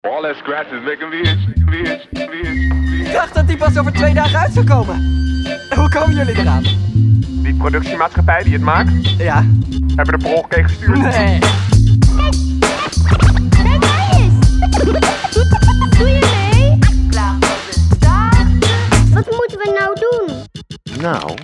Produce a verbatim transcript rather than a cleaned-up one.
All that scratch is making me itch, me itch, me itch, me itch. Ik dacht dat die pas over twee dagen uit zou komen. Hoe komen jullie eraan? Die productiemaatschappij die het maakt, Ja. hebben de per ongeluk een gestuurd. Nee. Kijk mij eens! Doe je mee? Klaar voor de start. Wat moeten we nou doen? Nou,